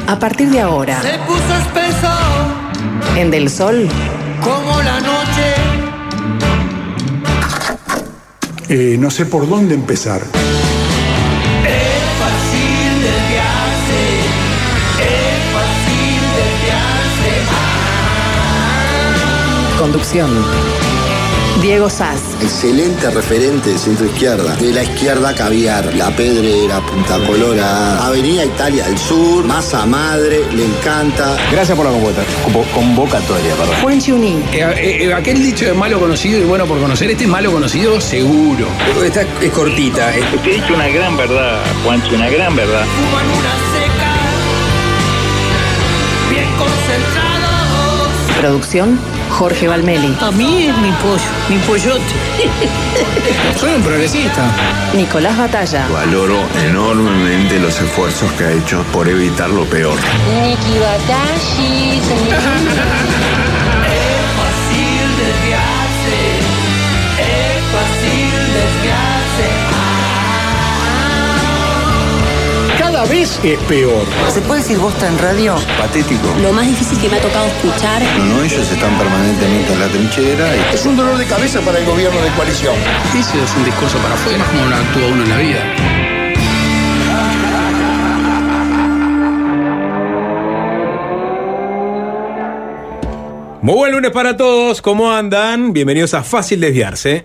A partir de ahora, se puso espeso en Del Sol, como la noche. No sé por dónde empezar. Es fácil desviarse, es fácil desviarse. conducción. Diego Sass. Excelente referente de centro izquierda. De la izquierda Caviar, La Pedrera, Punta Colorada, Avenida Italia del Sur, Masa Madre, le encanta. Gracias por la convocatoria. Juan Chiuní. Aquel dicho de malo conocido y bueno por conocer, este es malo conocido seguro. Esta es cortita. Usted ha dicho una gran verdad, Juancho, una gran verdad. Fuman una seca, bien concentrados. Producción, Jorge Valmeli. A mí es mi pollo, mi pollote. Soy un progresista. Nicolás Batalla. Valoro enormemente los esfuerzos que ha hecho por evitar lo peor. Niki Batashi, Es fácil desviarse, es fácil desviarse. Cada vez es peor. ¿Se puede decir bosta en radio? Patético. Lo más difícil que me ha tocado escuchar. No, ellos están permanentemente en la trinchera. Es un dolor de cabeza para el gobierno de coalición. Ese es un discurso para afuera, como no actúa uno en la vida. Muy buen lunes para todos, ¿cómo andan? Bienvenidos a Fácil Desviarse.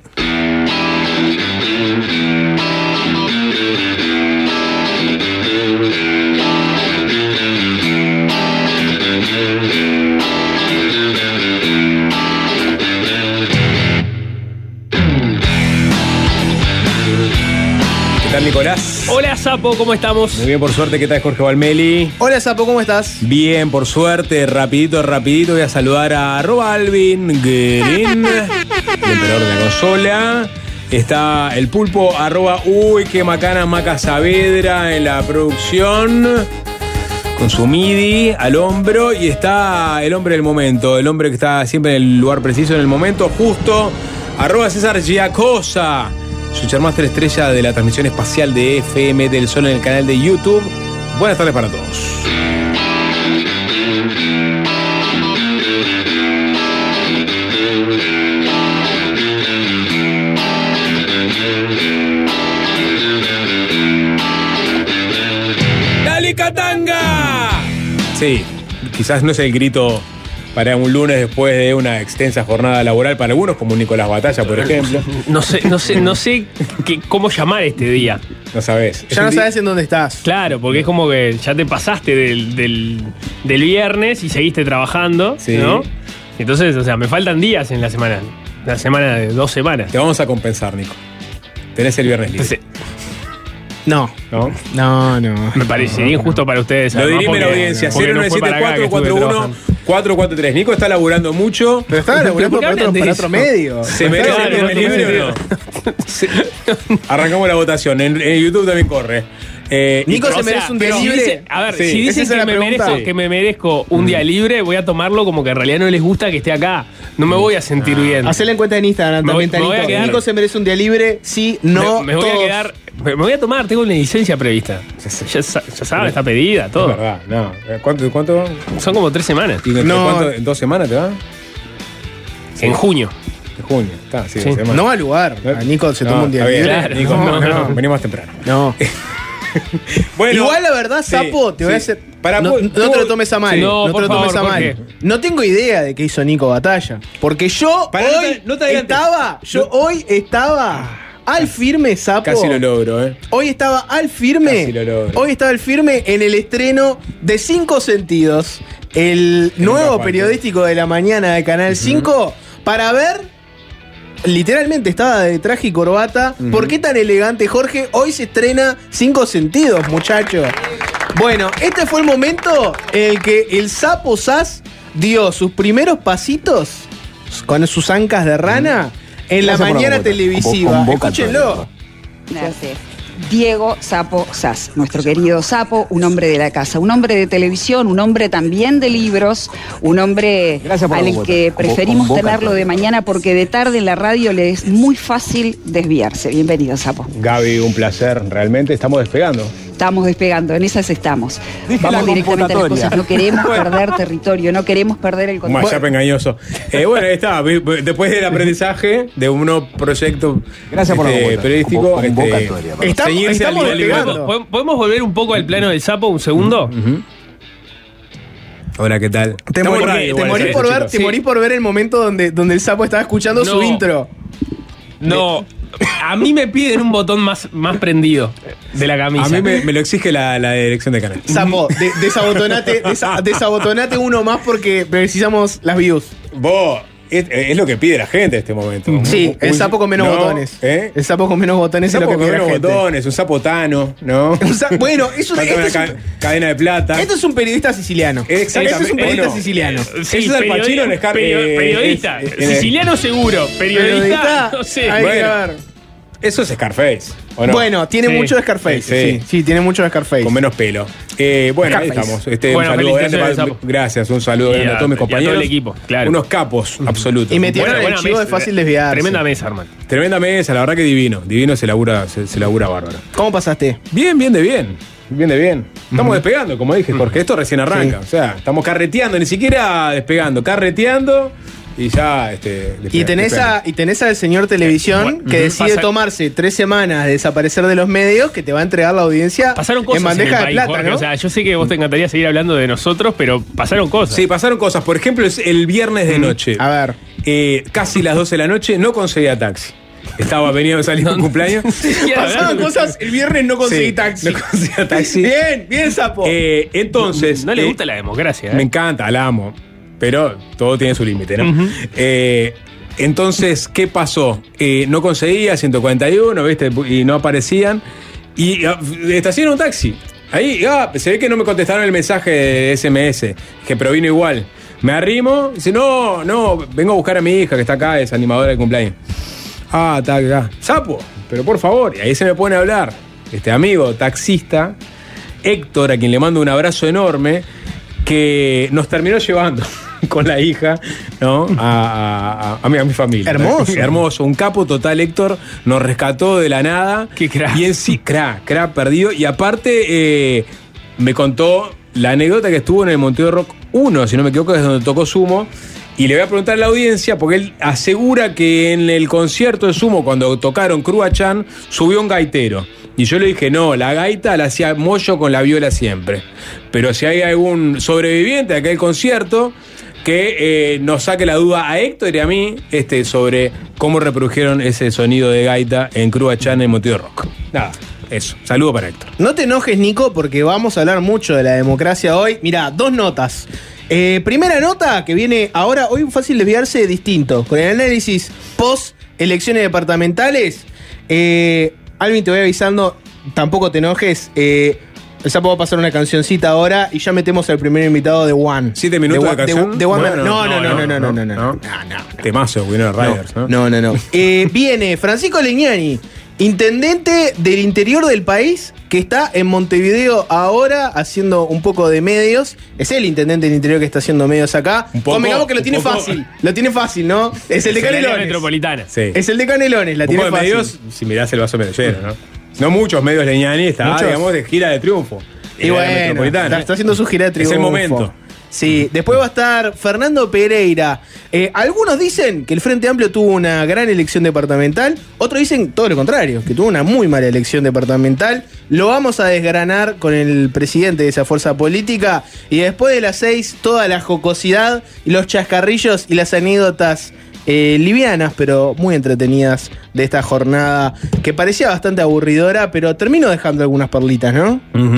¿Qué tal, Nicolás? Hola, Sapo, ¿cómo estamos? Muy bien, por suerte. ¿Qué tal, Jorge Valmeli? Hola, Sapo, ¿cómo estás? Bien, por suerte, rapidito, voy a saludar a @Alvin Guerin, el emperador de la consola. Está el pulpo, @uy, qué macana, Maca Saavedra en la producción, con su MIDI al hombro. Y está el hombre del momento, el hombre que está siempre en el lugar preciso, en el momento justo, @César Giacosa, Switchermaster estrella de la transmisión espacial de FM del Sol en el canal de YouTube. Buenas tardes para todos. ¡Dale, Katanga! Sí, quizás no es el grito para un lunes después de una extensa jornada laboral para algunos, como Nicolás Batalla, por ejemplo. No sé cómo llamar este día. No sabés. Ya no sabes en dónde estás. Claro, porque es como que ya te pasaste del viernes y seguiste trabajando, Sí. ¿no? Entonces, o sea, me faltan días en la semana. La semana de 2 semanas. Te vamos a compensar, Nico. Tenés el viernes libre. Entonces, ¿No? me parecería injusto para ustedes. Lo dirime la audiencia. 097-441-443. Nico está laburando mucho. Pero estaba laburando para otro medio. ¿Se merece el viernes libre o no? Arrancamos la votación. En YouTube también corre. Nico se merece un día libre. Si dicen que me merezco un día libre, voy a tomarlo como que en realidad no les gusta que esté acá. No me voy a sentir bien. Hacele en cuenta en Instagram también, Nico. Nico se merece un día libre, sí, no. Me voy a quedar. Me voy a tomar, tengo una licencia prevista. Ya saben, está pedida, todo. Es verdad, no. ¿Cuánto? Son como 3 semanas. ¿Y cuánto? ¿En 2 semanas te va? En junio. En junio, está, sí. No va al lugar. A Nico se toma un día libre. Claro, Nico, no. Venimos más temprano. No. Bueno, igual la verdad, Sapo, te voy a hacer. No te lo tomes a mal. No, te lo tomes a mal. No tengo idea de qué hizo Nico Batalla. Porque yo hoy estaba al firme, Sapo. Casi lo logro, Hoy estaba al firme. Casi lo logro. Hoy estaba al firme en el estreno de 5 Sentidos, el nuevo periodístico de la mañana de Canal 5, para ver. Literalmente estaba de traje y corbata. ¿Por qué tan elegante, Jorge? Hoy se estrena 5 Sentidos, muchacho. Bueno, este fue el momento en el que el Sapo Sass dio sus primeros pasitos con sus ancas de rana en la mañana televisiva. Escúchenlo. Gracias. Diego Sapo Sass, nuestro querido Sapo, un hombre de la casa, un hombre de televisión, un hombre también de libros, un hombre al que preferimos tenerlo de mañana porque de tarde en la radio le es muy fácil desviarse. Bienvenido, Sapo. Gaby, un placer, realmente estamos despegando. Estamos despegando, en esas estamos. Dije Vamos la directamente a las computatoria. cosas. No queremos perder territorio, no queremos perder el Un control. mashup engañoso. Bueno, ahí está. Después del aprendizaje de un nuevo proyecto Gracias por la convocatoria. periodístico, Convocatoria, perdón. ceñirse al Estamos nivel despegando. ¿Podemos volver un poco al plano del sapo un segundo? Hola, ¿qué tal? Te Estamos morís en radio igual, por ¿sabes, ver, chicos? te morís por ver el momento donde el sapo estaba escuchando su No. intro. No. A mí me piden un botón más prendido de la camisa. A mí me lo exige la dirección de canal. Sapo, desabotonate uno más porque precisamos las views. Vos, es lo que pide la gente en este momento. Sí, el sapo con menos botones. El sapo con menos botones Un es lo sapo que con pide la menos gente. botones, un sapotano, ¿no? Bueno, eso Falta esto una es cadena de plata. Esto es un periodista siciliano. Exactamente. Esto es un periodista Bueno, siciliano. Eso es Al Pacino en Scar- Periodista. Siciliano seguro. Periodista, no sé. Hay que Bueno. ver. Eso es Scarface, ¿o no? Bueno, tiene Sí. mucho de Scarface. Sí, tiene mucho de Scarface. Con menos pelo. Bueno, ahí Scarface. estamos. Bueno, un saludo grande felicitaciones, para, Sapo. gracias, un saludo Y grande a todos mis y a todo compañeros. el equipo, claro. Unos capos absolutos. Y metieron Buena el chivo mesa. de fácil desviarse. Tremenda mesa, hermano. Tremenda mesa, la verdad que divino. Divino se labura bárbaro. ¿Cómo pasaste? Bien de bien. Estamos despegando, como dije, Jorge. Esto recién arranca. Sí. O sea, estamos carreteando, ni siquiera despegando. Carreteando y ya. Y tenés al señor televisión que decide tomarse 3 semanas de desaparecer de los medios, que te va a entregar la audiencia Pasaron cosas en bandeja el de país, plata, Jorge. ¿no? O sea, yo sé que vos te encantaría seguir hablando de nosotros, pero pasaron cosas. Sí, pasaron cosas. Por ejemplo, el viernes de noche. A ver. Casi las 12 de la noche, no conseguía taxi. Venía de salir un cumpleaños. Pasaban cosas, el viernes no conseguí Sí, taxi. no conseguía taxi. Bien, sapo. Entonces. No le gusta la democracia, Me encanta, la amo. Pero todo tiene su límite, ¿no? Entonces, ¿qué pasó? No conseguía 141, ¿viste? Y no aparecían. Y estacioné un taxi. Ahí, se ve que no me contestaron el mensaje de SMS, que pero vino igual. Me arrimo, dice, no, vengo a buscar a mi hija que está acá, es animadora de cumpleaños. Está acá. Sapo, pero por favor. Y ahí se me pone a hablar este amigo taxista, Héctor, a quien le mando un abrazo enorme, que nos terminó llevando con la hija, ¿no? A mi familia. Hermoso. Hermoso. Un capo total, Héctor. Nos rescató de la nada. Qué crack. Y en sí, crack perdido. Y aparte, me contó la anécdota que estuvo en el Montevideo Rock 1, si no me equivoco, es donde tocó Sumo. Y le voy a preguntar a la audiencia, porque él asegura que en el concierto de Sumo, cuando tocaron Cruachan, subió un gaitero. Y yo le dije, no, la gaita la hacía Moyo con la viola siempre. Pero si hay algún sobreviviente de aquel concierto, que nos saque la duda a Héctor y a mí sobre cómo reprodujeron ese sonido de gaita en Cruachan en Montevideo Rock. Nada, eso. Saludo para Héctor. No te enojes, Nico, porque vamos a hablar mucho de la democracia hoy. Mirá, 2 notas. Primera nota que viene ahora, hoy fácil desviarse distinto, con el análisis post elecciones departamentales. Alvin, te voy avisando, tampoco te enojes. El Sapo va a pasar una cancioncita ahora y ya metemos al primer invitado de One. 7 minutos de canción. De One. Bueno, No. Temazo, Winona Riders, ¿no? No. Viene Francisco Legnani, intendente del interior del país, que está en Montevideo ahora haciendo un poco de medios. Es el intendente del interior que está haciendo medios acá. Un poco, Convengamos que lo un tiene poco. fácil. Lo tiene fácil, ¿no? Es el de Es el área Canelones. metropolitana. Sí. Es el de Canelones, la Un tiene poco de fácil. medios, si mirás el vaso medio lleno, ¿no? No muchos medios Legnani, está, Muchos. digamos, de gira de triunfo. Y bueno, está haciendo su gira de triunfo. Es el momento. Sí, después va a estar Fernando Pereira. Algunos dicen que el Frente Amplio tuvo una gran elección departamental, otros dicen todo lo contrario, que tuvo una muy mala elección departamental. Lo vamos a desgranar con el presidente de esa fuerza política y después de las 6 toda la jocosidad y los chascarrillos y las anécdotas livianas pero muy entretenidas de esta jornada que parecía bastante aburridora, pero termino dejando algunas perlitas, ¿no?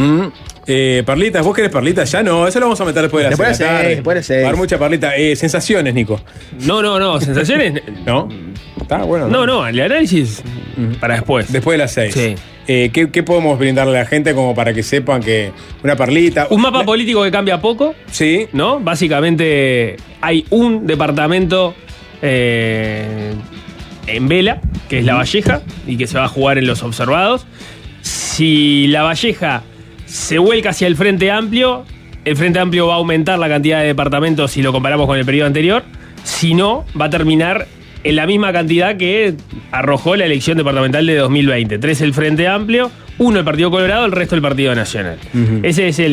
Perlitas, ¿vos querés perlitas? Ya no, eso lo vamos a meter después de las Después de 6 de la seis, tarde. después de seis. Va a haber mucha perlita. Sensaciones, Nico. No, sensaciones. ¿No? Está bueno. No, el análisis para después. Después de las 6. Sí. ¿Qué podemos brindarle a la gente como para que sepan que una perlita? Un mapa político que cambia poco, Sí. ¿no? Básicamente hay un departamento en vela, que es La Valleja, y que se va a jugar en los observados. Si La Valleja se vuelca hacia el Frente Amplio, el Frente Amplio va a aumentar la cantidad de departamentos si lo comparamos con el periodo anterior. Si no, va a terminar en la misma cantidad que arrojó la elección departamental de 2020. 3 el Frente Amplio, Uno el Partido Colorado, el resto el Partido Nacional. Ese es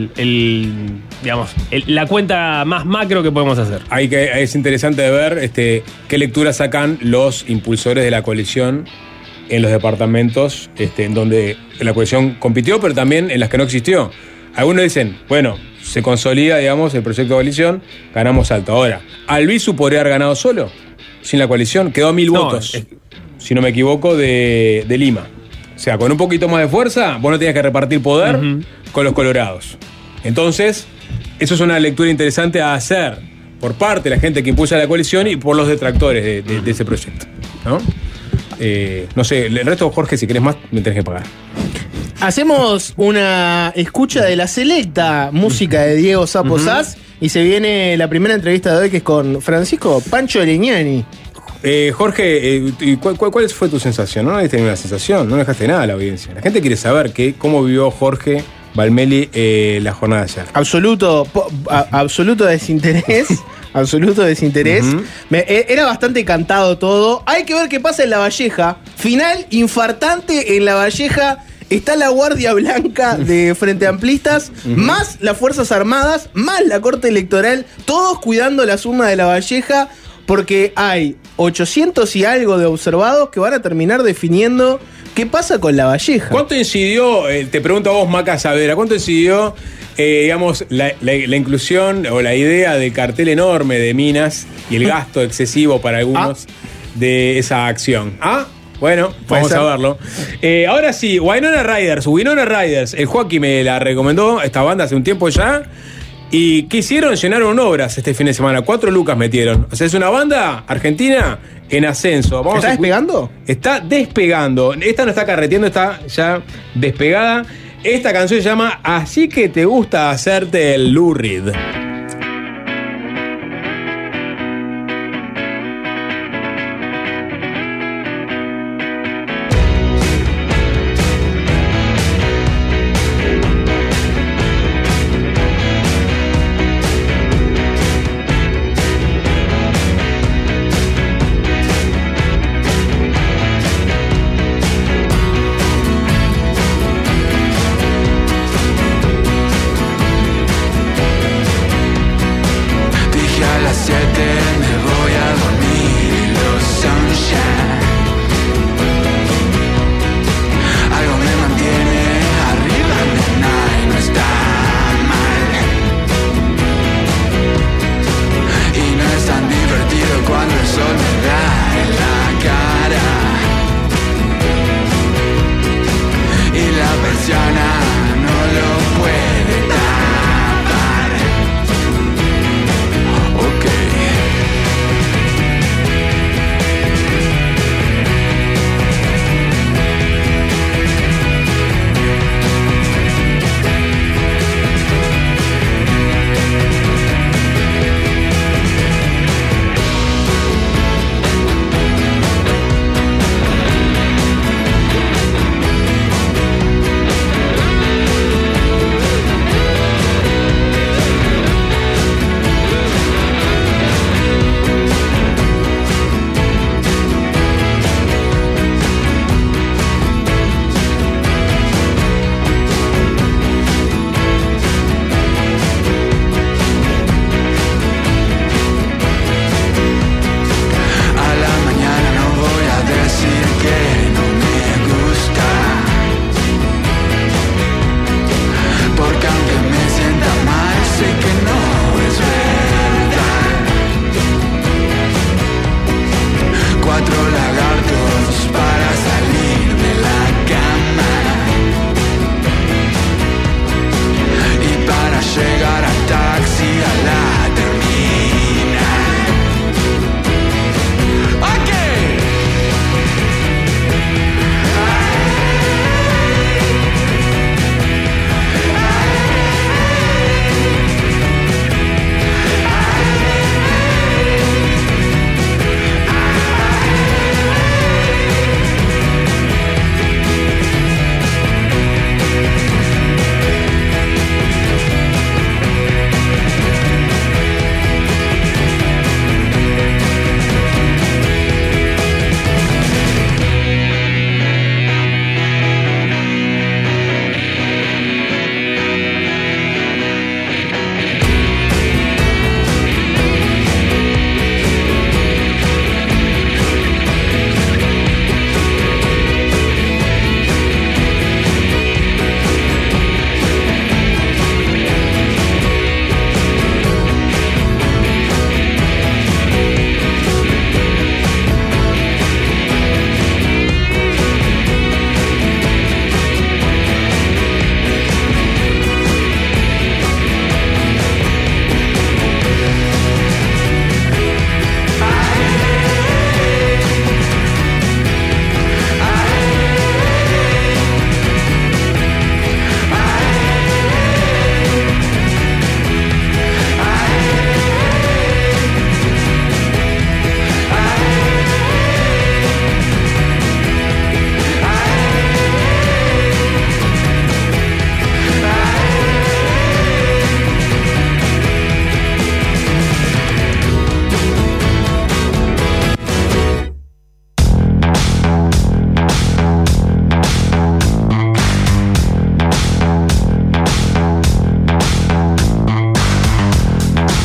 la cuenta más macro que podemos hacer. Es interesante de ver qué lectura sacan los impulsores de la coalición en los departamentos en donde la coalición compitió, pero también en las que no existió. Algunos dicen, bueno, se consolida, digamos, el proyecto de coalición, ganamos alto. Ahora, Albizu podría haber ganado solo, sin la coalición, quedó a 1000 votos, si no me equivoco, de Lima. O sea, con un poquito más de fuerza, vos no tenías que repartir poder con los colorados. Entonces, eso es una lectura interesante a hacer por parte de la gente que impulsa la coalición y por los detractores de ese proyecto, ¿no? No sé, el resto, Jorge, si querés más, me tenés que pagar. Hacemos una escucha de la selecta música de Diego Sapo Sass y se viene la primera entrevista de hoy, que es con Francisco Pancho Legnani. Jorge, ¿cuál fue tu sensación? No diste ninguna sensación, no dejaste nada a la audiencia. La gente quiere saber cómo vivió Jorge Valmeli la jornada de ayer. Absoluto desinterés. Absoluto desinterés. Era bastante cantado todo. Hay que ver qué pasa en La Valleja. Final infartante en La Valleja. Está la Guardia Blanca de Frente Amplistas, más las Fuerzas Armadas, más la Corte Electoral, todos cuidando las urnas de La Valleja, porque hay 800 y algo de observados que van a terminar definiendo qué pasa con La Valleja. ¿Cuánto incidió, te pregunto a vos, Maca Saavedra, cuánto incidió, digamos, la inclusión o la idea del cartel enorme de minas y el gasto excesivo para algunos de esa acción? Bueno, vamos a verlo. Ahora sí, Winona Riders. El Joaquín me la recomendó, esta banda, hace un tiempo ya. ¿Y qué hicieron? Llenaron obras este fin de semana. 4 lucas metieron. O sea, es una banda argentina en ascenso. ¿Está despegando? Está despegando. Esta no está carreteando, está ya despegada. Esta canción se llama Así que te gusta hacerte el Lou Reed.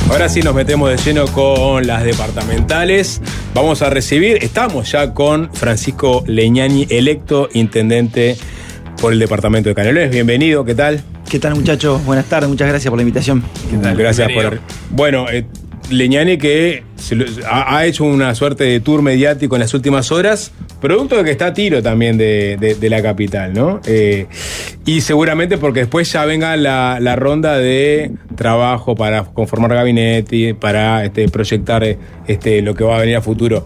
Ahora sí nos metemos de lleno con las departamentales. Vamos a recibir, estamos ya con Francisco Leñani, electo intendente por el departamento de Canelones. Bienvenido, ¿qué tal? ¿Qué tal, muchachos? Buenas tardes, muchas gracias por la invitación. ¿Qué tal? Gracias por... Bueno, Leñani que ha hecho una suerte de tour mediático en las últimas horas, producto de que está a tiro también de la capital, ¿no? Y seguramente porque después ya venga la ronda de trabajo para conformar gabinete, para proyectar lo que va a venir a futuro.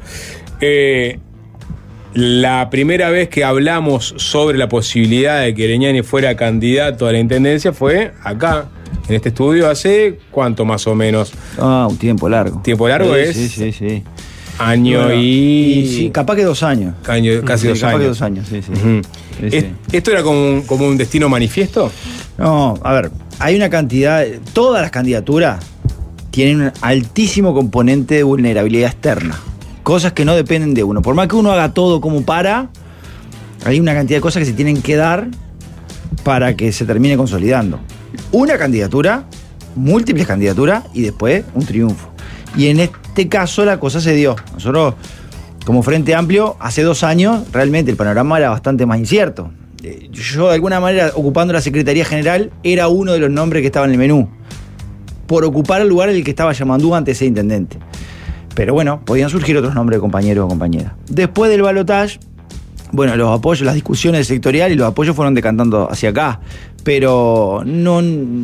La primera vez que hablamos sobre la posibilidad de que Leñani fuera candidato a la intendencia fue acá, en este estudio, hace ¿cuánto más o menos? Un tiempo largo. ¿Tiempo largo es? Sí. Año bueno, y... Sí, capaz que 2 años. Casi 2 años. Capaz que 2 años, sí. Sí. ¿Esto era como un destino manifiesto? No, a ver, hay una cantidad... Todas las candidaturas tienen un altísimo componente de vulnerabilidad externa. Cosas que no dependen de uno. Por más que uno haga todo como para, hay una cantidad de cosas que se tienen que dar para que se termine consolidando. Una candidatura, múltiples candidaturas y después un triunfo. Y en este caso la cosa se dio. Nosotros, como Frente Amplio, hace 2 años realmente el panorama era bastante más incierto. Yo, de alguna manera, ocupando la Secretaría General, era uno de los nombres que estaba en el menú, por ocupar el lugar en el que estaba Yamandú antes de ser intendente. Pero bueno, podían surgir otros nombres de compañeros o compañeras. Después del balotaje, bueno, los apoyos, las discusiones sectoriales y los apoyos fueron decantando hacia acá. Pero no,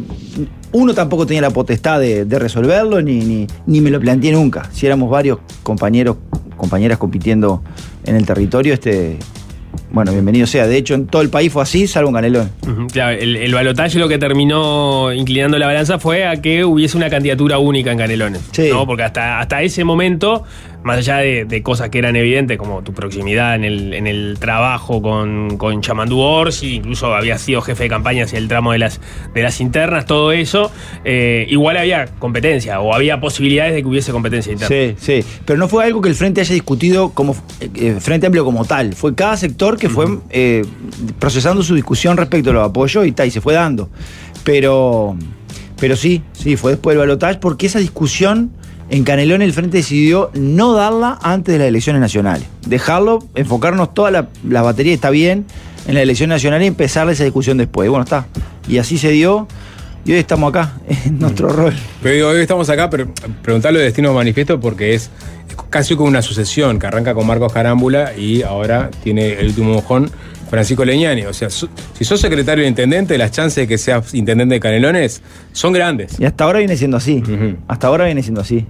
uno tampoco tenía la potestad de resolverlo, ni me lo planteé nunca. Si éramos varios compañeros, compañeras compitiendo en el territorio, bueno, bienvenido sea. De hecho, en todo el país fue así, salvo en Canelones. Claro, el balotaje lo que terminó inclinando la balanza fue a que hubiese una candidatura única en Canelones. Sí. ¿No? Porque hasta ese momento, más allá de cosas que eran evidentes, como tu proximidad en el trabajo con Yamandú Orsi, incluso había sido jefe de campaña hacia el tramo de las internas, todo eso, igual había competencia, o había posibilidades de que hubiese competencia interna. Sí. Pero no fue algo que el Frente haya discutido como Frente Amplio como tal. Fue cada sector que fue procesando su discusión respecto a los apoyos y se fue dando. Pero sí, fue después del balotaje, porque esa discusión en Canelones el Frente decidió no darla antes de las elecciones nacionales. Dejarlo, enfocarnos toda la batería, está bien, en las elecciones nacionales y empezar esa discusión después. Y bueno, está. Y así se dio. Y hoy estamos acá, en nuestro rol. Pero hoy estamos acá, pero preguntarlo de Destino Manifiesto porque es casi como una sucesión que arranca con Marcos Carámbula y ahora tiene el último mojón Francisco Leñani. O sea, si sos secretario de intendente, las chances de que seas intendente de Canelones son grandes. Y hasta ahora viene siendo así. Hasta ahora viene siendo así.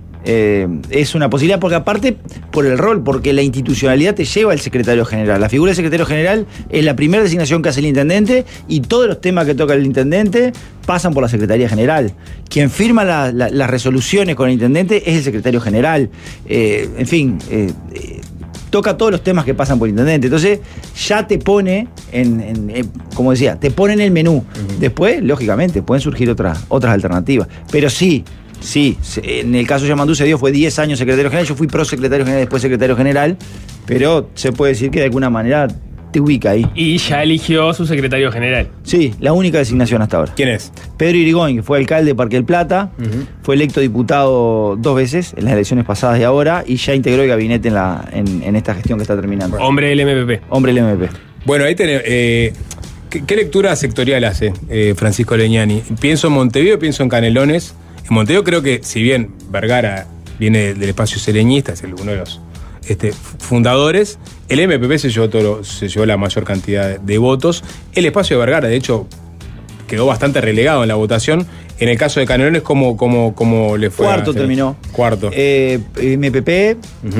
Es una posibilidad, porque aparte por el rol, porque la institucionalidad te lleva al secretario general. La figura del secretario general es la primera designación que hace el intendente y todos los temas que toca el intendente pasan por la Secretaría General. Quien firma las resoluciones con el intendente es el secretario general. En fin, toca todos los temas que pasan por el intendente. Entonces ya te pone como decía, te pone en el menú. Después, lógicamente, pueden surgir otras alternativas. Pero sí, en el caso de Yamandú se dio, fue 10 años secretario general. Yo fui prosecretario general, después secretario general. Pero se puede decir que de alguna manera te ubica ahí. Y ya eligió su secretario general. Sí, la única designación hasta ahora. ¿Quién es? Pedro Irigoyen, que fue alcalde de Parque del Plata, fue electo diputado 2 veces en las elecciones pasadas y ahora, y ya integró el gabinete en esta gestión que está terminando. Hombre del MPP. Hombre del MPP. Bueno, ahí tenemos... ¿Qué lectura sectorial hace Francisco Leñani? Pienso en Montevideo, pienso en Canelones. En Montevideo creo que, si bien Vergara viene del espacio sereñista, es uno de los fundadores, el MPP se llevó la mayor cantidad de votos. El espacio de Vergara, de hecho, quedó bastante relegado en la votación. En el caso de Canelones, ¿cómo le fue? Cuarto terminó. Cuarto. MPP,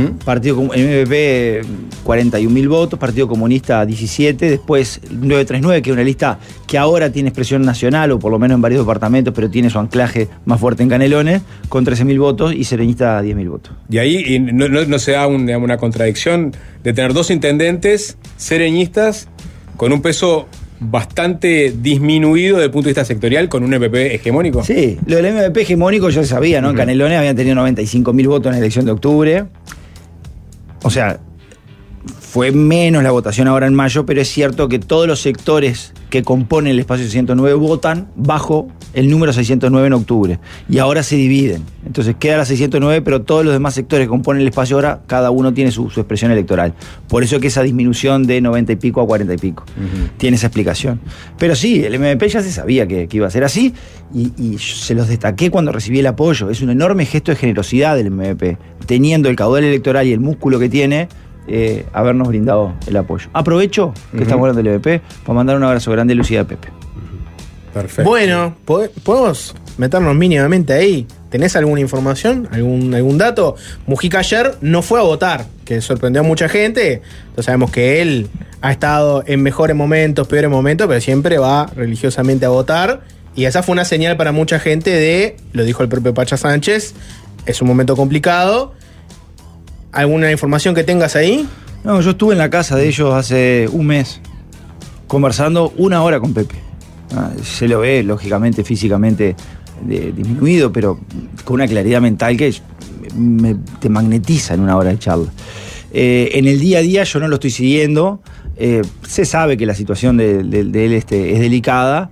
MPP 41.000 votos, Partido Comunista 17, después 939, que es una lista que ahora tiene expresión nacional, o por lo menos en varios departamentos, pero tiene su anclaje más fuerte en Canelones, con 13.000 votos, y Sereñista 10.000 votos. Y ahí no se da una contradicción de tener 2 intendentes sereñistas con un peso bastante disminuido desde el punto de vista sectorial, con un MPP hegemónico. Sí, lo del MPP hegemónico ya se sabía, ¿no? En Canelones habían tenido 95.000 votos en la elección de octubre. O sea, Fue menos la votación ahora en mayo, pero es cierto que todos los sectores que componen el espacio 609 votan bajo el número 609 en octubre. Y ahora se dividen. Entonces queda la 609, pero todos los demás sectores que componen el espacio ahora, cada uno tiene su expresión electoral. Por eso que esa disminución de 90 y pico a 40 y pico. Tiene esa explicación. Pero sí, el MMP ya se sabía que iba a ser así y se los destaqué cuando recibí el apoyo. Es un enorme gesto de generosidad del MMP. Teniendo el caudal electoral y el músculo que tiene, habernos brindado el apoyo. Aprovecho que estamos hablando del MP para mandar un abrazo grande a Lucía Pepe. Perfecto. Bueno, ¿podemos meternos mínimamente ahí? ¿Tenés alguna información? ¿Algún dato? Mujica ayer no fue a votar, que sorprendió a mucha gente. Entonces sabemos que él ha estado en mejores momentos, peores momentos, pero siempre va religiosamente a votar. Y esa fue una señal para mucha gente de, lo dijo el propio Pacha Sánchez, es un momento complicado. ¿Alguna información que tengas ahí? No, yo estuve en la casa de ellos hace un mes, conversando 1 hora con Pepe. Se lo ve, lógicamente, físicamente disminuido, pero con una claridad mental que te magnetiza en 1 hora de charla. En el día a día yo no lo estoy siguiendo. Se sabe que la situación de él es delicada.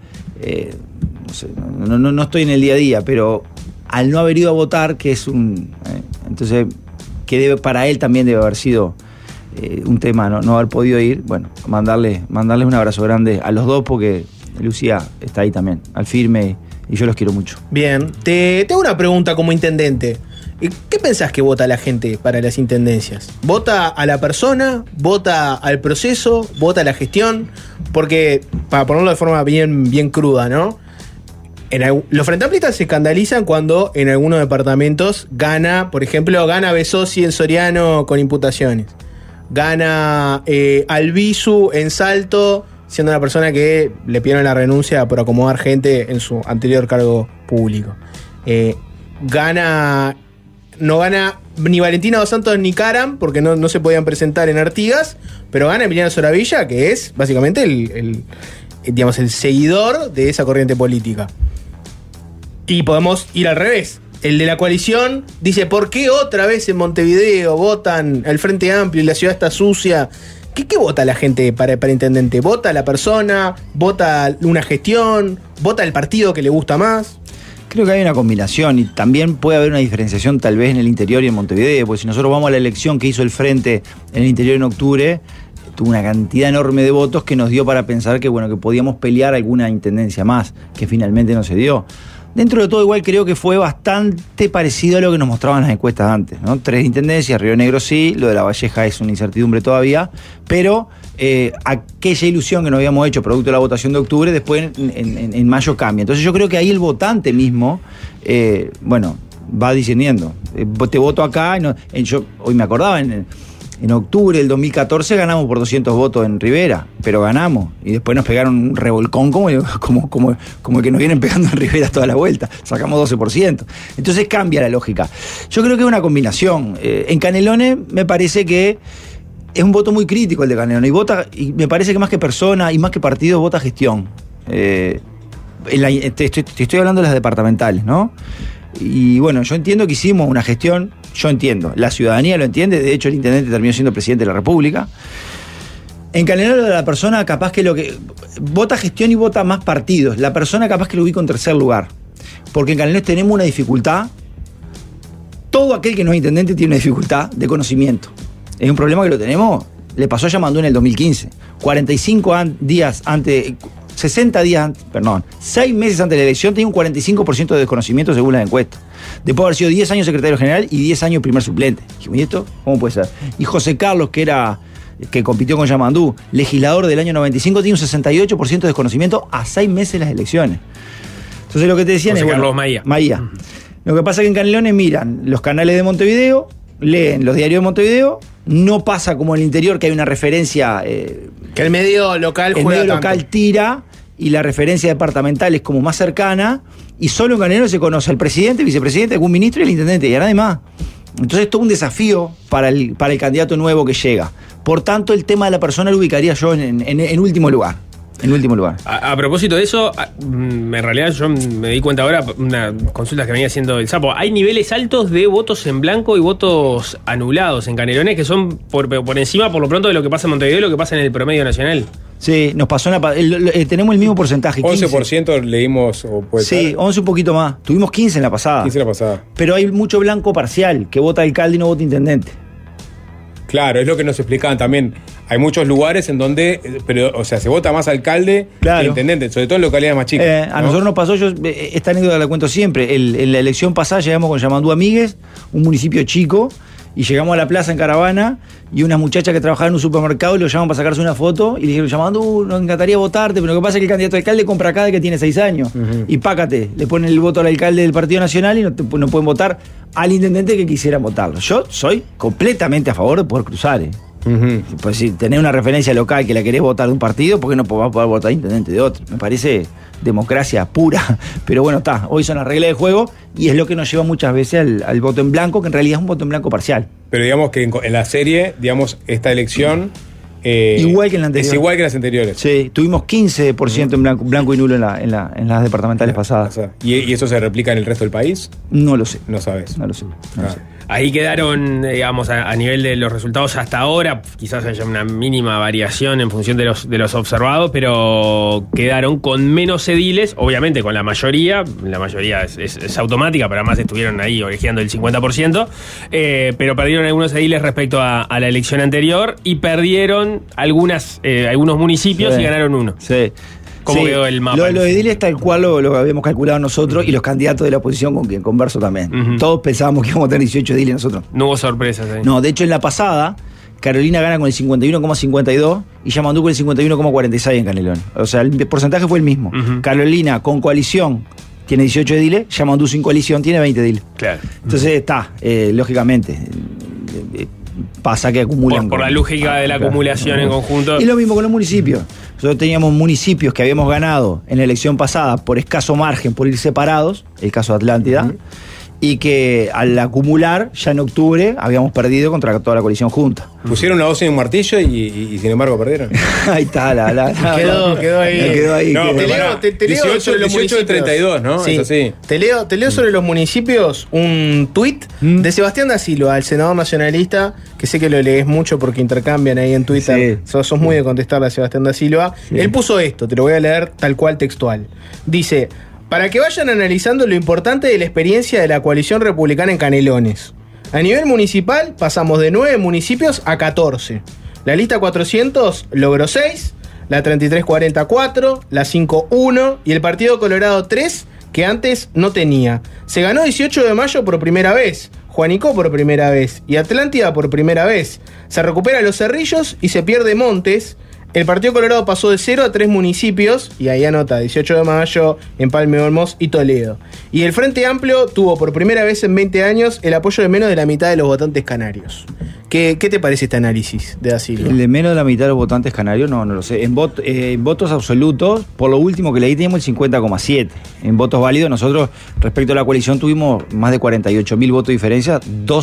No sé, no estoy en el día a día, pero al no haber ido a votar, que es entonces, que para él también debe haber sido un tema, no haber podido ir. Bueno, mandarles un abrazo grande a los dos, porque Lucía está ahí también, al firme, y yo los quiero mucho. Bien, te hago una pregunta como intendente. ¿Qué pensás que vota la gente para las intendencias? ¿Vota a la persona? ¿Vota al proceso? ¿Vota a la gestión? Porque, para ponerlo de forma bien cruda, ¿no? Los frentamplistas se escandalizan cuando en algunos departamentos gana, por ejemplo, gana Besossi en Soriano con imputaciones. Gana Albizu en Salto, siendo una persona que le pidieron la renuncia por acomodar gente en su anterior cargo público. No gana ni Valentina Dos Santos ni Caram, porque no se podían presentar en Artigas, pero gana Emiliano Soravilla, que es básicamente el seguidor de esa corriente política. Y podemos ir al revés. El de la coalición dice, ¿por qué otra vez en Montevideo votan el Frente Amplio y la ciudad está sucia? ¿Qué vota la gente para intendente? ¿Vota la persona? ¿Vota una gestión? ¿Vota el partido que le gusta más? Creo que hay una combinación, y también puede haber una diferenciación tal vez en el interior y en Montevideo, porque si nosotros vamos a la elección que hizo el Frente en el interior en octubre, tuvo una cantidad enorme de votos que nos dio para pensar que podíamos pelear alguna intendencia más, que finalmente no se dio. Dentro de todo, igual creo que fue bastante parecido a lo que nos mostraban las encuestas antes, ¿no? 3 intendencias, Río Negro sí, lo de La Valleja es una incertidumbre todavía, pero aquella ilusión que nos habíamos hecho producto de la votación de octubre, después en mayo cambia. Entonces yo creo que ahí el votante mismo, va discerniendo. Te voto acá, yo hoy me acordaba, en octubre del 2014 ganamos por 200 votos en Rivera, pero ganamos. Y después nos pegaron un revolcón como el que nos vienen pegando en Rivera toda la vuelta. Sacamos 12%. Entonces cambia la lógica. Yo creo que es una combinación. En Canelones me parece que es un voto muy crítico el de Canelones. Y me parece que más que persona y más que partido vota gestión. Te estoy hablando de las departamentales, ¿no? Y bueno, yo entiendo que hicimos una gestión, la ciudadanía lo entiende, de hecho el intendente terminó siendo presidente de la República. En Canelones de la persona capaz que vota gestión y vota más partidos, la persona capaz que lo ubica en tercer lugar, porque en Canelones tenemos una dificultad, todo aquel que no es intendente tiene una dificultad de conocimiento, es un problema que lo tenemos, le pasó a Yamandú en el 2015, 6 meses antes de la elección tenía un 45% de desconocimiento según las encuestas. Después de haber sido 10 años secretario general y 10 años primer suplente. ¿Y esto cómo puede ser? Y José Carlos, que compitió con Yamandú, legislador del año 95, tiene un 68% de desconocimiento a 6 meses de las elecciones. Entonces lo que te decían José es... Carlos Maía. Lo que pasa es que en Canelones miran los canales de Montevideo, leen los diarios de Montevideo, no pasa como en el interior que hay una referencia... que el medio local juega El medio tanto. local tira... y la referencia departamental es como más cercana, y solo en Canelones se conoce al presidente, vicepresidente, algún ministro y el intendente, y a nadie más. Entonces es todo un desafío para el candidato nuevo que llega. Por tanto, el tema de la persona lo ubicaría yo en último lugar. En último lugar. A propósito de eso, en realidad yo me di cuenta ahora, una consulta que venía haciendo el Sapo, hay niveles altos de votos en blanco y votos anulados en Canelones que son por encima, por lo pronto, de lo que pasa en Montevideo y lo que pasa en el promedio nacional. Sí, nos pasó tenemos el mismo porcentaje. 11% leímos. O puede sí, 11 un poquito más. Tuvimos 15 en la pasada. 15 en la pasada. Pero hay mucho blanco parcial, que vota alcalde y no vota intendente. Claro, es lo que nos explicaban también. Hay muchos lugares en donde, se vota más alcalde que intendente, sobre todo en localidades más chicas. A nosotros nos pasó, esta anécdota la cuento siempre. En la elección pasada llegamos con Yamandú Amigues, un municipio chico, y llegamos a la plaza en caravana, y unas muchachas que trabajaban en un supermercado lo llaman para sacarse una foto, y le dijeron, Yamandú, nos encantaría votarte, pero lo que pasa es que el candidato a alcalde compra acá de que tiene 6 años. Y pácate, le ponen el voto al alcalde del Partido Nacional y no pueden votar al intendente que quisieran votarlo. Yo soy completamente a favor de poder cruzar, Pues si tenés una referencia local que la querés votar de un partido, ¿por qué no vas a poder votar intendente de otro? Me parece democracia pura, pero bueno, hoy son las reglas de juego y es lo que nos lleva muchas veces al voto en blanco, que en realidad es un voto en blanco parcial. Pero digamos que en la serie, esta elección igual que en la anterior. Es igual que las anteriores. Sí, tuvimos 15% en blanco y nulo en las departamentales pasadas. ¿Y eso se replica en el resto del país? No lo sé. No sabes. No lo sé. Ahí quedaron, digamos, a nivel de los resultados hasta ahora, quizás haya una mínima variación en función de los observados, pero quedaron con menos ediles, obviamente con la mayoría es automática, pero además estuvieron ahí orejeando el 50%, pero perdieron algunos ediles respecto a la elección anterior y perdieron algunos municipios y ganaron uno. Sí. ¿Cómo quedó el mapa? Los ediles tal cual lo habíamos calculado nosotros y los candidatos de la oposición con quien converso también. Todos pensábamos que íbamos a tener 18 ediles nosotros. No hubo sorpresas ahí. No, de hecho en la pasada, Carolina gana con el 51,52 y Yamandú con el 51,46 en Canelones. O sea, el porcentaje fue el mismo. Carolina con coalición tiene 18 ediles, Yamandú sin coalición tiene 20 ediles. Claro. Entonces lógicamente... pasa que acumulan. Por la lógica de la acumulación en conjunto. Y lo mismo con los municipios. Nosotros teníamos municipios que habíamos ganado en la elección pasada por escaso margen, por ir separados, el caso de Atlántida, y que al acumular, ya en octubre, habíamos perdido contra toda la coalición junta. Pusieron una hoz en un martillo y sin embargo perdieron. Ahí está, quedó ahí. No, te leo 18 sobre los municipios. de 32, ¿no? Sí. Es así. Te leo sobre los municipios un tuit de Sebastián da Silva, el senador nacionalista, que sé que lo lees mucho porque intercambian ahí en Twitter. Sí. Sos muy de contestarle a Sebastián da Silva. Sí. Él puso esto, te lo voy a leer tal cual textual. Dice: para que vayan analizando lo importante de la experiencia de la coalición republicana en Canelones. A nivel municipal pasamos de 9 municipios a 14. La lista 400 logró 6, la 3340 4, la 51 y el Partido Colorado 3, que antes no tenía. Se ganó 18 de mayo por primera vez, Juanico por primera vez y Atlántida por primera vez. Se recupera Los Cerrillos y se pierde Montes. El Partido Colorado pasó de 0 a 3 municipios, y ahí anota 18 de mayo, Empalme, Olmos y Toledo. Y el Frente Amplio tuvo por primera vez en 20 años el apoyo de menos de la mitad de los votantes canarios. ¿Qué te parece este análisis de Da Silva? El de menos de la mitad de los votantes canarios, no lo sé. En votos absolutos, por lo último que leí, teníamos el 50,7. En votos válidos, nosotros, respecto a la coalición, tuvimos más de 48.000 votos de diferencia,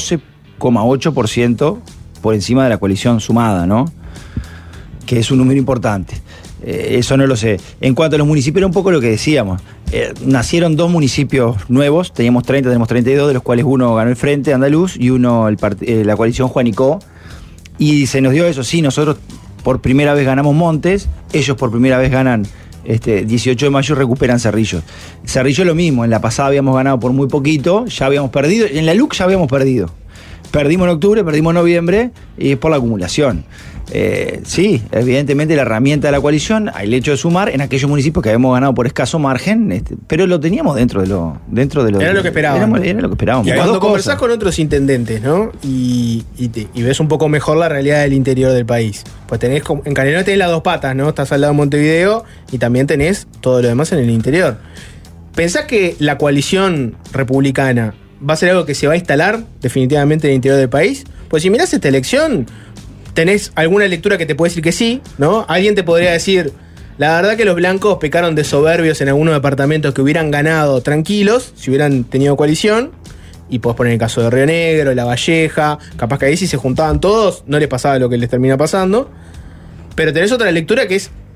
12,8% por encima de la coalición sumada, ¿no? Que es un número importante. Eso no lo sé. En cuanto a los municipios, era un poco lo que decíamos. Nacieron 2 municipios nuevos, teníamos 30, tenemos 32, de los cuales uno ganó el Frente Andaluz y uno la coalición Juanico. Y se nos dio eso, sí, nosotros por primera vez ganamos Montes, ellos por primera vez ganan 18 de mayo, recuperan Cerrillos. Cerrillos lo mismo, en la pasada habíamos ganado por muy poquito, ya habíamos perdido, en la LUC ya habíamos perdido. Perdimos en octubre, perdimos en noviembre y es por la acumulación. Sí, evidentemente la herramienta de la coalición, el hecho de sumar en aquellos municipios que habíamos ganado por escaso margen, pero lo teníamos dentro de lo. Era lo que esperábamos. Era lo que esperábamos. Y cuando conversás con otros intendentes, ¿no? Y ves un poco mejor la realidad del interior del país. Pues en Canelones tenés las 2 patas, ¿no? Estás al lado de Montevideo y también tenés todo lo demás en el interior. ¿Pensás que la coalición republicana va a ser algo que se va a instalar definitivamente en el interior del país? Pues si mirás esta elección, tenés alguna lectura que te puede decir que sí, ¿no? Alguien te podría decir, la verdad que los blancos pecaron de soberbios en algunos departamentos que hubieran ganado tranquilos si hubieran tenido coalición. Y podés poner el caso de Río Negro, La Valleja, capaz que ahí si se juntaban todos no les pasaba lo que les termina pasando. Pero tenés otra lectura que es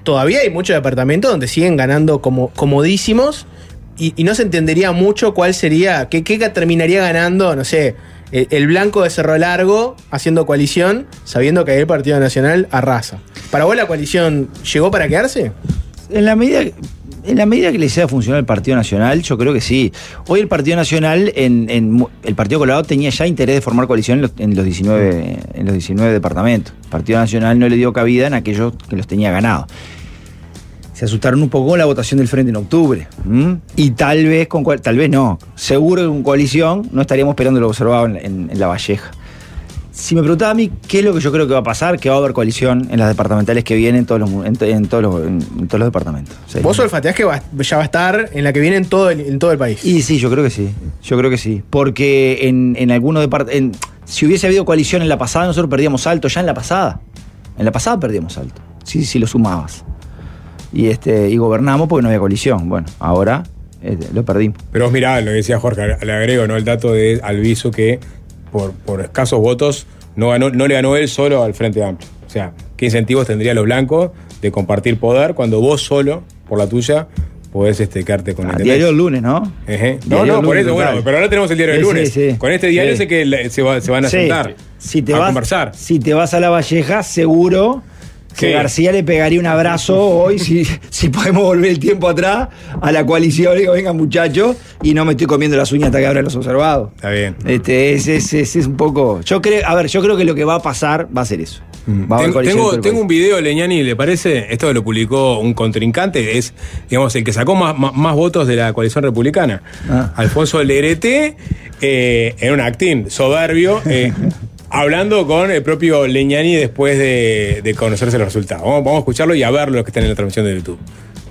todavía hay muchos departamentos donde siguen ganando comodísimos y no se entendería mucho cuál sería, qué terminaría ganando, no sé, el blanco de Cerro Largo haciendo coalición, sabiendo que ahí el Partido Nacional arrasa. ¿Para vos la coalición llegó para quedarse? En la medida que le sea funcionar el Partido Nacional, yo creo que sí. Hoy el Partido Nacional, el Partido Colorado tenía ya interés de formar coalición en los 19 departamentos. El Partido Nacional no le dio cabida en aquellos que los tenía ganados. Se asustaron un poco con la votación del Frente en octubre. Y tal vez no. Seguro que con coalición no estaríamos esperando lo observado en La Valleja. Si me preguntaba a mí qué es lo que yo creo que va a pasar, que va a haber coalición en las departamentales que vienen en todos los departamentos. Sí. ¿Vos olfateás que ya va a estar en la que viene en todo el país? Y sí, yo creo que sí. Porque en algunos departamentos, si hubiese habido coalición en la pasada, nosotros perdíamos Salto ya en la pasada. En la pasada perdíamos Salto. Sí, si lo sumabas. Y gobernamos porque no había coalición. Bueno, ahora lo perdimos. Pero vos mirá lo que decía Jorge, le agrego, ¿no? El dato de Alviso que por escasos votos no le ganó él solo al Frente Amplio. O sea, ¿qué incentivos tendría los blancos de compartir poder cuando vos solo, por la tuya, podés quedarte con el diario del lunes, ¿no? No, por eso, bueno, pero ahora tenemos el diario del lunes. Sí. Con este diario sé que se van a sentar a conversar. Si te vas a La Valleja, seguro que García le pegaría un abrazo hoy, si podemos volver el tiempo atrás, a la coalición. Digo, venga muchachos, y no me estoy comiendo las uñas hasta que abran los observados. Está bien. Es un poco. Yo creo que lo que va a pasar va a ser eso. Tengo un video, Leñani, ¿le parece? Esto lo publicó un contrincante, es, digamos, el que sacó más votos de la coalición republicana. Alfonso Lerete, en un actín soberbio, hablando con el propio Leñani después de conocerse los resultados. Vamos a escucharlo y a ver los que están en la transmisión de YouTube.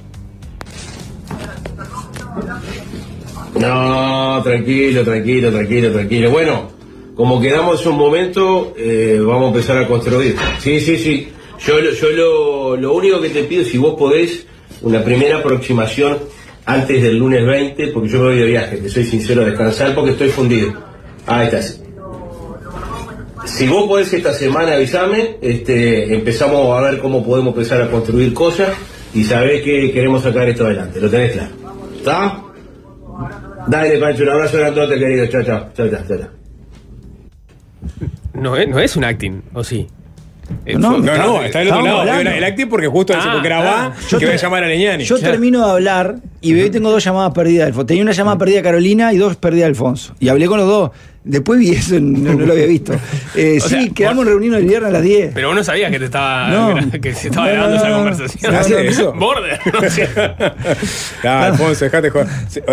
No, tranquilo. Bueno, como quedamos un momento, vamos a empezar a construir. Sí. Yo lo único que te pido, si vos podés, una primera aproximación antes del lunes 20, porque yo me voy de viaje, te soy sincero, a descansar porque estoy fundido. Ahí estás. Si vos podés esta semana avisame, empezamos a ver cómo podemos empezar a construir cosas y sabés que queremos sacar esto adelante. ¿Lo tenés claro? ¿Está? Dale, Pancho, un abrazo grandote, querido. Chao. No es un acting, ¿o sí? No, está del otro lado. El acting porque justo grabá que voy a llamar a Leñani. Yo termino de hablar y hoy tengo 2 llamadas perdidas de Alfonso. Tenía una llamada perdida de Carolina y 2 perdidas de Alfonso. Y hablé con los 2. Después vi eso, no lo había visto. Quedamos reunidos el viernes a las 10. Pero vos no sabías que que se estaba grabando esa conversación. ¿Eso? Border. Alfonso, dejate jugar.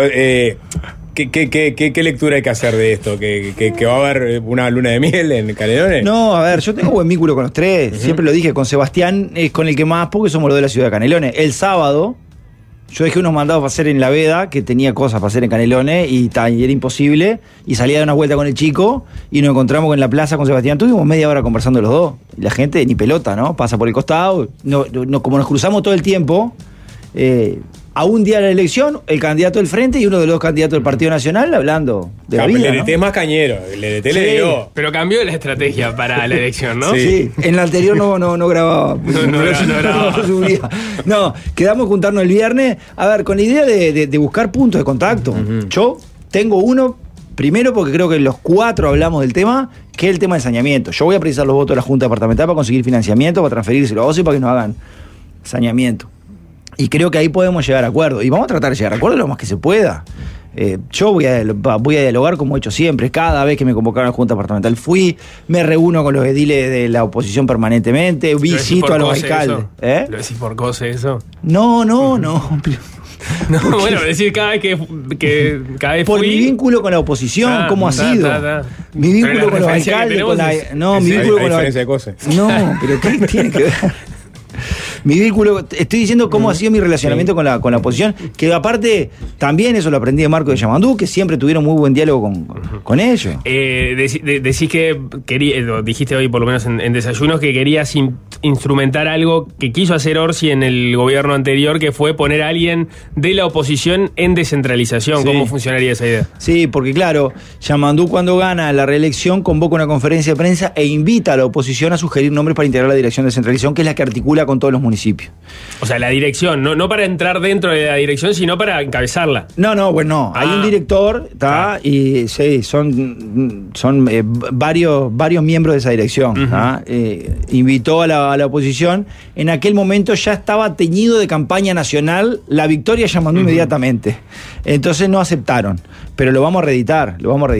¿Qué lectura hay que hacer de esto? ¿Que va a haber una luna de miel en Canelones? No, a ver, yo tengo buen vínculo con los 3. Siempre lo dije, con Sebastián es con el que más, porque somos los de la ciudad de Canelones. El sábado yo dejé unos mandados para hacer en La Veda, que tenía cosas para hacer en Canelones y era imposible, y salí a dar una vuelta con el chico y nos encontramos en la plaza con Sebastián. Tuvimos media hora conversando los 2 y la gente ni pelota, ¿no? Pasa por el costado, como nos cruzamos todo el tiempo, a un día de la elección, el candidato del Frente y uno de los candidatos del Partido Nacional hablando de la vida, el LDT es más cañero, el LDT le dio. Pero cambió la estrategia para la elección, ¿no? Sí. En la anterior no grababa. No subía. No, quedamos juntarnos el viernes, a ver, con la idea de buscar puntos de contacto. Yo tengo uno, primero porque creo que los 4 hablamos del tema, que es el tema del saneamiento. Yo voy a precisar los votos de la Junta Departamental para conseguir financiamiento, para transferírselo a OCE para que nos hagan saneamiento. Y creo que ahí podemos llegar a acuerdo. Y vamos a tratar de llegar a acuerdo lo más que se pueda. Yo voy a dialogar como he hecho siempre. Cada vez que me convocaron a la Junta Departamental me reúno con los ediles de la oposición permanentemente, visito a los alcaldes. ¿Lo decís por cose eso? No. Bueno, decir cada vez que por mi vínculo con la oposición, ¿cómo ha sido? Mi vínculo con los alcaldes, mi vínculo con los... No, pero ¿qué tiene que ver? Mi vínculo, estoy diciendo cómo ha sido mi relacionamiento con la oposición, que aparte también eso lo aprendí de Marco de Yamandú, que siempre tuvieron muy buen diálogo con ellos. Decís que dijiste hoy por lo menos en desayunos que querías instrumentar algo que quiso hacer Orsi en el gobierno anterior, que fue poner a alguien de la oposición en descentralización. Sí. ¿Cómo funcionaría esa idea? Sí, porque claro, Yamandú cuando gana la reelección convoca una conferencia de prensa e invita a la oposición a sugerir nombres para integrar la dirección de descentralización, que es la que articula con todos los municipios. municipio. O sea, la dirección, no para entrar dentro de la dirección, sino para encabezarla. No. Hay un director, ¿tá? Y sí, son varios miembros de esa dirección. Invitó a la oposición. En aquel momento ya estaba teñido de campaña nacional. La victoria ya mandó inmediatamente. Entonces no aceptaron. Pero lo vamos a reeditar.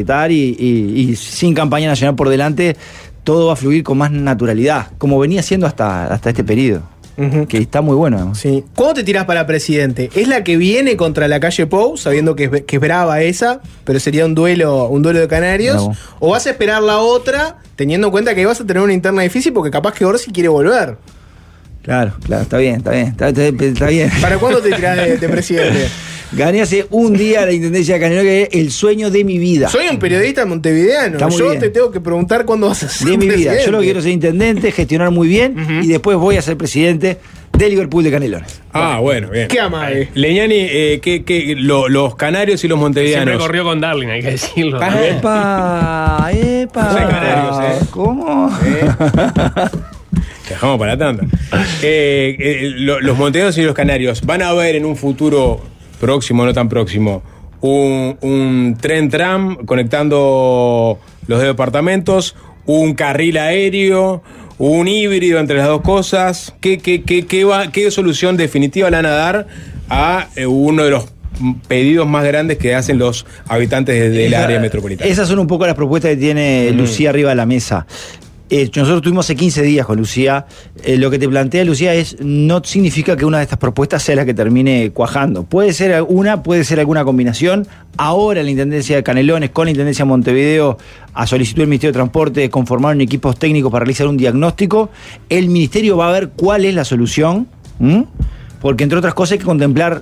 Y sin campaña nacional por delante, todo va a fluir con más naturalidad, como venía siendo hasta este periodo. Que está muy bueno. Sí. ¿Cuándo te tirás para presidente? ¿Es la que viene contra la calle Pou, sabiendo que es brava esa, pero sería un duelo de canarios? No. ¿O vas a esperar la otra, teniendo en cuenta que vas a tener una interna difícil porque capaz que Orsi quiere volver? Claro, está bien. ¿Para cuándo te tirás de presidente? Gané hace un día la intendencia de Canelones, que es el sueño de mi vida. Soy un periodista montevideano. Yo te tengo que preguntar cuándo vas a ser de mi presidente. vida. Yo lo que quiero ser intendente, gestionar muy bien y después voy a ser presidente de Liverpool de Canelones. Bueno, bien. ¿Qué amague? Leñani, los canarios y los montevideanos. Siempre corrió con Darling, hay que decirlo. ¡Epa! No soy canarios, ¿Cómo? Dejamos para tanta. Los montevideanos y los canarios van a ver en un futuro próximo, no tan próximo, un tren-tram conectando los dos departamentos, un carril aéreo, un híbrido entre las dos cosas. ¿Qué solución definitiva le van a dar a uno de los pedidos más grandes que hacen los habitantes del área metropolitana? Esas son un poco las propuestas que tiene Lucía arriba de la mesa. Nosotros tuvimos hace 15 días con Lucía. Lo que te plantea Lucía no significa que una de estas propuestas sea la que termine cuajando. Puede ser alguna combinación. Ahora la Intendencia de Canelones con la Intendencia de Montevideo, a solicitud del Ministerio de Transporte, conformaron equipos técnicos para realizar un diagnóstico. El Ministerio va a ver cuál es la solución, porque entre otras cosas hay que contemplar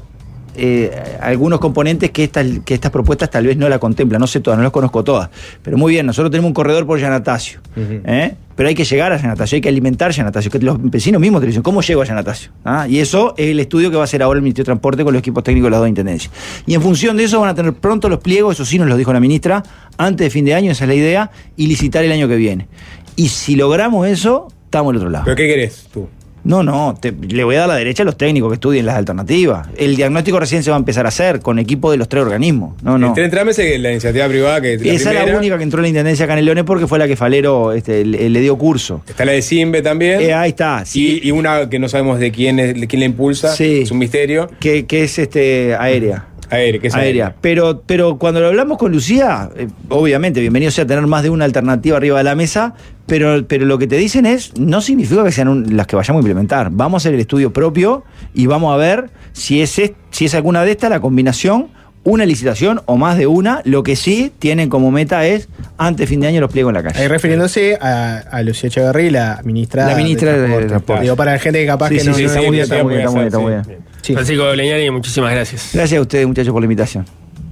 algunos componentes que estas propuestas tal vez no la contemplan. No sé todas, no las conozco todas, pero muy bien. Nosotros tenemos un corredor por Yanatacio, pero hay que llegar a Yanatacio, hay que alimentar Yanatacio, que los vecinos mismos te dicen, ¿cómo llego a Yanatacio? Y eso es el estudio que va a hacer ahora el Ministerio de Transporte con los equipos técnicos de las dos intendencias, y en función de eso van a tener pronto los pliegos. Eso sí nos lo dijo la ministra, antes de fin de año, esa es la idea, y licitar el año que viene. Y si logramos eso, estamos al otro lado. ¿Pero qué querés tú? No, le voy a dar la derecha a los técnicos que estudien las alternativas. El diagnóstico recién se va a empezar a hacer con equipo de los 3 organismos. El tren tram es la iniciativa privada que esa es la única que entró en la Intendencia de Canelones porque fue la que Falero le dio curso. Está la de Simbe también. Ahí está. Sí. Y una que no sabemos de quién la impulsa. Sí. Es un misterio. Que es aérea. Aérea. Pero cuando lo hablamos con Lucía, obviamente, bienvenido sea tener más de una alternativa arriba de la mesa, pero lo que te dicen no significa que sean las que vayamos a implementar. Vamos a hacer el estudio propio y vamos a ver si es alguna de estas la combinación, una licitación o más de una. Lo que sí tienen como meta es, antes de fin de año, los pliegos en la calle. Ahí refiriéndose a Lucía Echeverría, la ministra de Transporte. Digo, para la gente que capaz que no... Está muy bien. Sí. Francisco Leñani, muchísimas gracias. Gracias a ustedes, muchachos, por la invitación.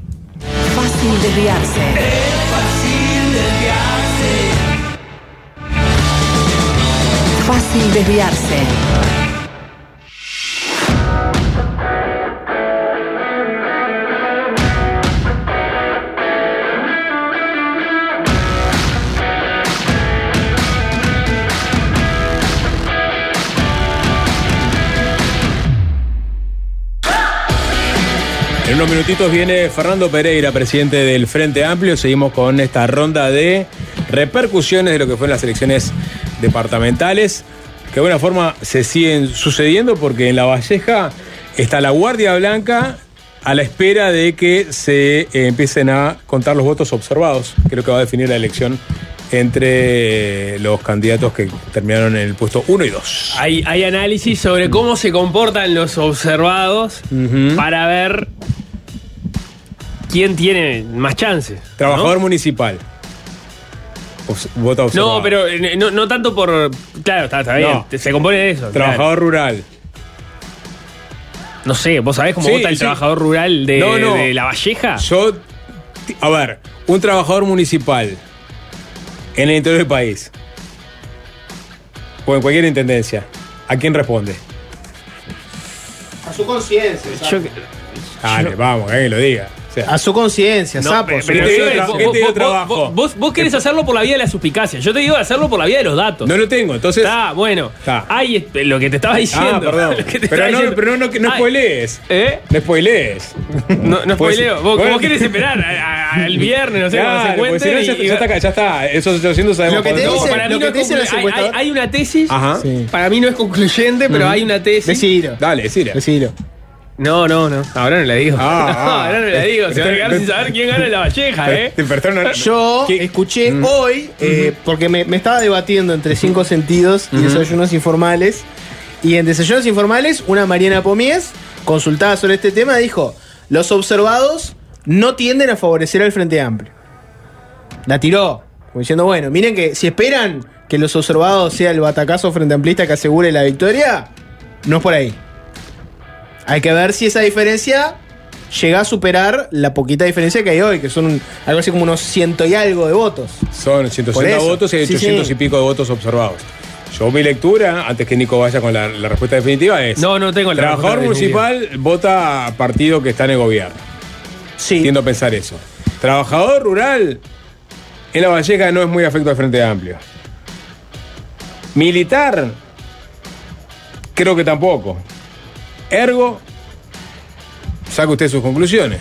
Fácil desviarse. Fácil desviarse. En unos minutitos viene Fernando Pereira, presidente del Frente Amplio. Seguimos con esta ronda de repercusiones de lo que fueron las elecciones departamentales, que de alguna forma se siguen sucediendo porque en La Valleja está la Guardia Blanca a la espera de que se empiecen a contar los votos observados, que es lo que va a definir la elección entre los candidatos que terminaron en el puesto 1 y 2. Hay análisis sobre cómo se comportan los observados para ver quién tiene más chances. Trabajador municipal. Vota observado. No, pero no tanto por... Claro, está bien. No. Se compone de eso. Trabajador rural. No sé, ¿vos sabés cómo vota el trabajador rural de La Valleja? A ver, un trabajador municipal en el interior del país o en cualquier intendencia, ¿a quién responde? A su conciencia. Dale, vamos, que lo diga. A su conciencia, Sapo. Vos querés hacerlo por la vía de la suspicacia. Yo te digo hacerlo por la vía de los datos. No lo tengo, entonces. Está, bueno. Hay lo que te estaba diciendo. Perdón. Pero no spoilees. No spoilees. No spoileo. Vos querés esperar al viernes, no sé, cuando se cuenten. Ya está. Esos 800 sabemos. Lo que te dice, para mí no es concluyente. Hay una tesis. Sí. Para mí no es concluyente, pero hay una tesis. Decilo. Dale, decilo. No. Ahora no la digo. Ahora no la digo. Se va a quedar sin saber quién gana la Valleja, Yo escuché hoy, porque me estaba debatiendo entre 5 sentidos y desayunos informales. Y en desayunos informales, una Mariana Pomies, consultada sobre este tema, dijo: los observados no tienden a favorecer al Frente Amplio. La tiró, como diciendo, bueno, miren que si esperan que los observados sea el batacazo frente amplista que asegure la victoria, no es por ahí. Hay que ver si esa diferencia llega a superar la poquita diferencia que hay hoy, que son algo así como unos 100 y algo de votos. Son 160 votos y 800 y pico de votos observados. Yo, mi lectura, antes que Nico vaya con la respuesta definitiva, es: no tengo la trabajador municipal vota partido que está en el gobierno. Sí. Tiendo a pensar eso. Trabajador rural en La Valleja no es muy afecto al Frente Amplio. Militar, creo que tampoco. Ergo, saca usted sus conclusiones.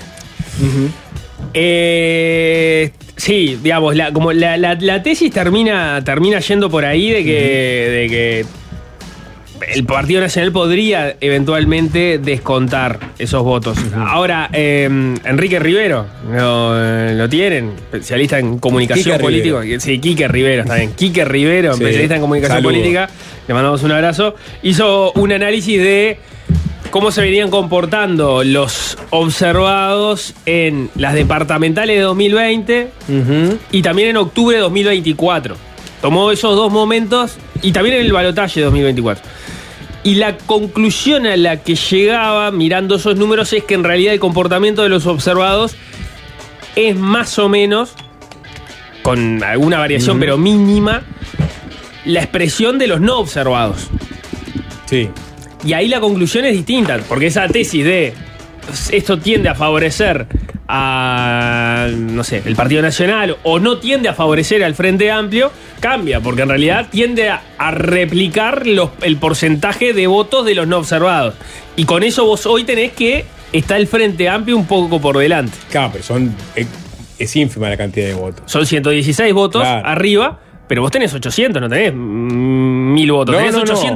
Sí, digamos, la tesis termina yendo por ahí de que el Partido Nacional podría eventualmente descontar esos votos. Ahora, Enrique Rivero, ¿lo tienen? Especialista en comunicación política. Sí, Quique Rivero, está bien. Quique Rivero, especialista en comunicación política. Le mandamos un abrazo. Hizo un análisis de cómo se venían comportando los observados en las departamentales de 2020 y también en octubre de 2024. Tomó esos dos momentos y también en el balotaje de 2024. Y la conclusión a la que llegaba mirando esos números es que en realidad el comportamiento de los observados es más o menos, con alguna variación pero mínima, la expresión de los no observados. Sí. Y ahí la conclusión es distinta, porque esa tesis de esto tiende a favorecer a, no sé, el Partido Nacional o no tiende a favorecer al Frente Amplio, cambia, porque en realidad tiende a replicar el porcentaje de votos de los no observados. Y con eso vos hoy tenés que está el Frente Amplio un poco por delante. Claro, pero es ínfima la cantidad de votos. Son 116 votos arriba. Pero vos tenés 800, no tenés 1000 votos. Tenés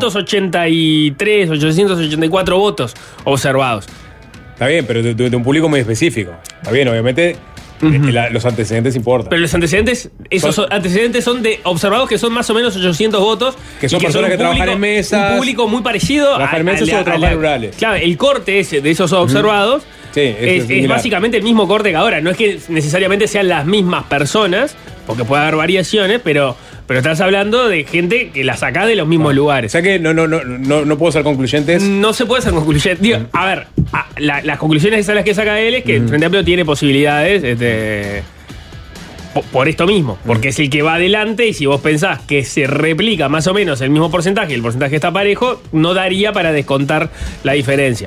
883, 884 votos observados. Está bien, pero de un público muy específico. Está bien, obviamente los antecedentes importan. Pero los antecedentes, antecedentes son de observados que son más o menos 800 votos. Que son personas que trabajan en mesas. Un público muy parecido. Trabajar en mesas o trabajar rurales. Claro, el corte ese de esos observados es básicamente el mismo corte que ahora. No es que necesariamente sean las mismas personas, porque puede haber variaciones, pero estás hablando de gente que la sacás de los mismos lugares. O sea que no puedo ser concluyentes. No se puede ser concluyente. Digo, a ver, las conclusiones esas las que saca él es que el Frente Amplio tiene posibilidades por esto mismo, porque es el que va adelante, y si vos pensás que se replica más o menos el mismo porcentaje y el porcentaje está parejo, no daría para descontar la diferencia.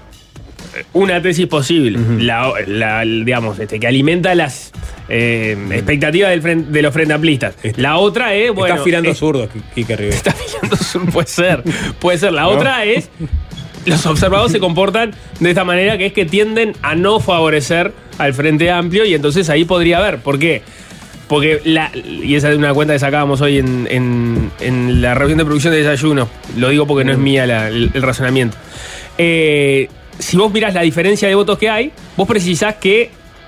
Una tesis posible, digamos, que alimenta las expectativas de los frente amplistas. La otra es, bueno... Está afilando zurdo, Quique Rivera. Está afilando zurdo, puede ser. La otra es, los observados se comportan de esta manera, que es que tienden a no favorecer al Frente Amplio, y entonces ahí podría haber. ¿Por qué? Porque y esa es una cuenta que sacábamos hoy en la reunión de producción de desayuno. Lo digo porque no es mía el razonamiento. Si vos mirás la diferencia de votos que hay, vos precisás que,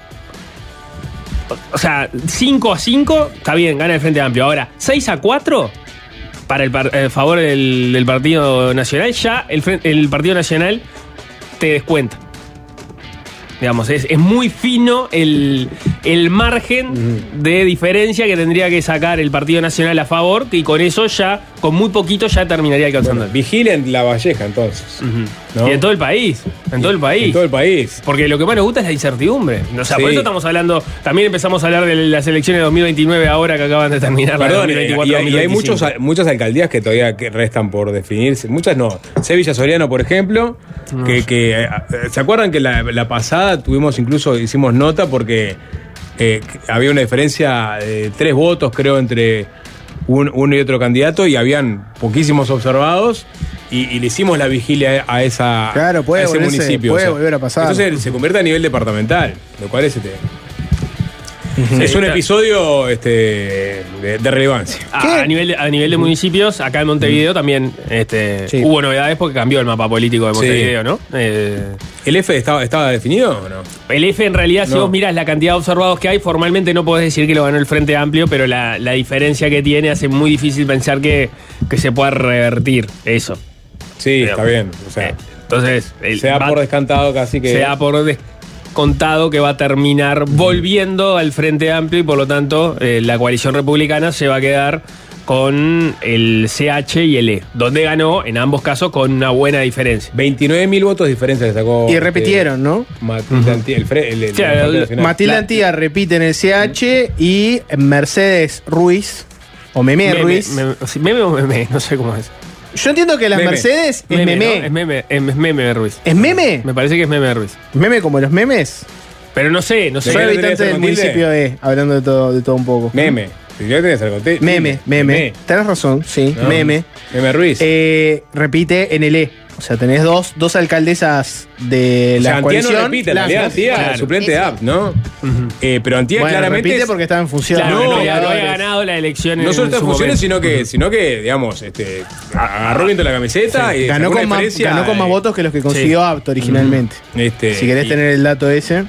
o sea, 5-5, está bien, gana el Frente Amplio. Ahora, 6-4 para el favor del Partido Nacional, ya el Partido Nacional te descuenta. Digamos, es muy fino el margen de diferencia que tendría que sacar el Partido Nacional a favor, y con eso ya, con muy poquito, ya terminaría alcanzando. Bueno, vigilen La Valleja, entonces. ¿No? Y en todo el país. En todo el país. Porque lo que más nos gusta es la incertidumbre. O sea, por eso estamos hablando. También empezamos a hablar de las elecciones de 202029 ahora que acaban de terminar. Perdón, la 2024, y hay muchas alcaldías que todavía restan por definirse. Muchas no. Sevilla Soriano, por ejemplo, que ¿se acuerdan que la pasada hicimos nota porque había una diferencia de 3 votos, creo, entre uno y otro candidato, y habían poquísimos observados, y le hicimos la vigilia a ese municipio. Puede volver a pasar. Entonces se convierte a nivel departamental, lo cual es es un episodio de relevancia. A nivel de municipios, acá en Montevideo también hubo novedades porque cambió el mapa político de Montevideo, ¿no? ¿El F estaba definido o no? El F, en realidad, si vos mirás la cantidad de observados que hay, formalmente no podés decir que lo ganó el Frente Amplio, pero la diferencia que tiene hace muy difícil pensar que se pueda revertir eso. Sí, está bien. O sea, entonces, se da por descantado casi que... Se da por contado que va a terminar volviendo al Frente Amplio, y por lo tanto la coalición republicana se va a quedar con el CH y el E, donde ganó en ambos casos con una buena diferencia. 29.000 votos de diferencia le sacó. Y repitieron, ¿no? Matilde Antía, Matilde Antía repite en el CH, y Mercedes Ruiz, o Meme Ruiz. Meme o Meme, no sé cómo es. Yo entiendo que las Mercedes es Meme. ¿No? Es Meme Ruiz. ¿Es Meme? Me parece que es Meme Ruiz. ¿Meme como los memes? Pero no sé. Soy habitante del municipio de, hablando de todo un poco. Meme. Meme. Tenés razón, sí. No. Meme Ruiz. Repite en el E. O sea, tenés dos alcaldesas de la coalición. No repite, en realidad Antía, suplente de AP, ¿no? Pero Antía claramente repite porque estaba en función. Claro, no había ganado la elección. No solo está en funciones, sino que digamos, agarró viento la camiseta y ganó con más votos que los que consiguió APT originalmente. Si querés tener el dato ese.